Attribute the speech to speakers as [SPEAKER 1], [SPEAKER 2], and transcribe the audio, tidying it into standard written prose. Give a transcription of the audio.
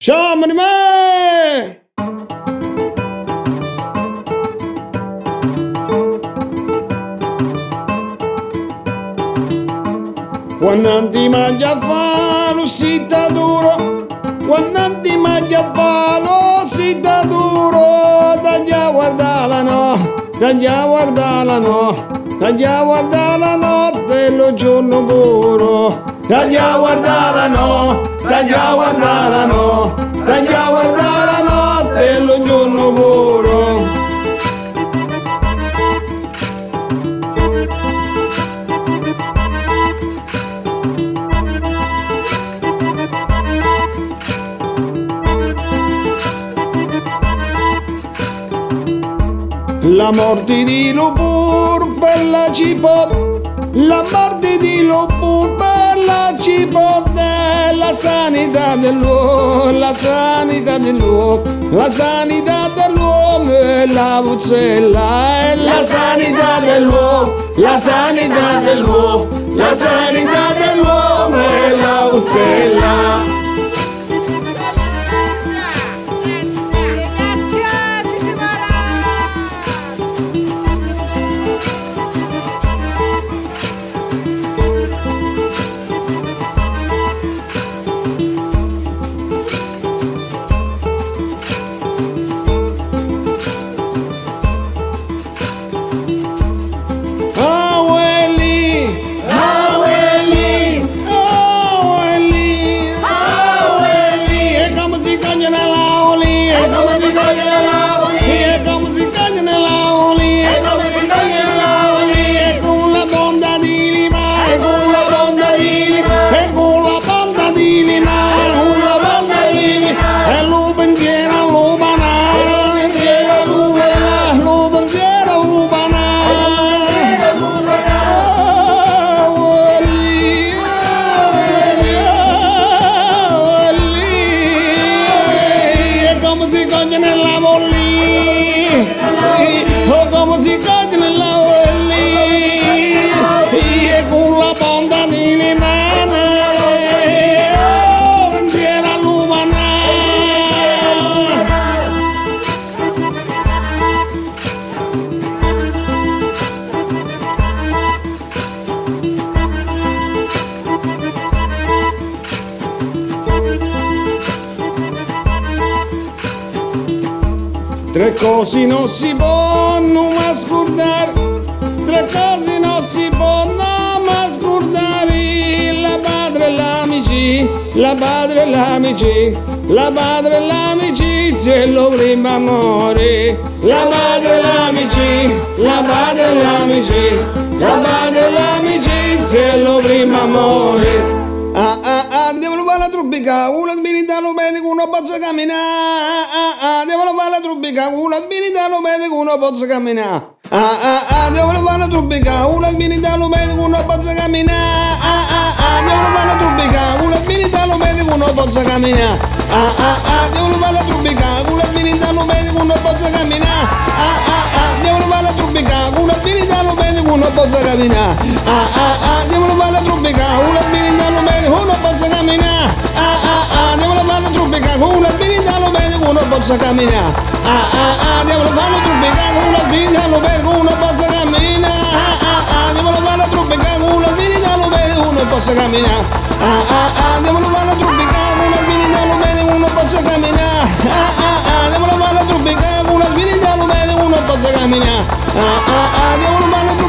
[SPEAKER 1] Chiamami me! Quando ti mangia fa lo sita duro, quando ti mangia fa lo sita duro, taglia guarda la no, taglia guarda la no, taglia guarda la notte e lo giorno puro, taglia guarda la no, taglia guarda la no, taglia guarda la notte e lo giorno puro. La morte di Lupur per la cipot, la morte di Lupur per la cipot, la sanità dell'uomo, la sanità dell'uomo, la sanità dell'uomo e la puzzella, e la sanità dell'uomo, la sanità dell'uomo, la sanità dell'uomo e la puzzella. Tre cose non si possono mai scordare, tre cose non si possono mai scordare, la padre e l'amici, la padre e l'amici, la padre e l'amicizia e lo primo amore, la padre e l'amici, la padre e l'amici, la padre e l'amicizia e lo primo amore. Devono fare la trubbica, una spinita lo vede che uno possa camminare. Devono fare la trubbica, una spinita lo vede che uno possa camminare. Devono fare la trubbica, una spinita lo vede che uno possa camminare. Devono fare la trubbica, una spinita lo vede che uno possa camminare. Devono fare la trubbica, una spinita lo vede che uno possa camminare. Devono fare la trubbica, una spinita lo vede che uno possa camminare. Devono fare la trubbica, una spinita lo vede che uno possa camminare. Devono fare la trubbica, una spinita lo vede che uno possa camminare. Devono fare la trubbica, una spinita lo vede che uno possa camminare. Devono fare la trubbica, una spinita lo vede che uno possa camminare. Devono fare la trubbica, una spinita lo vede che uno possa camminare. Devono fare la trubbica, una spinita lo vede che uno possa camminare. Devono fare la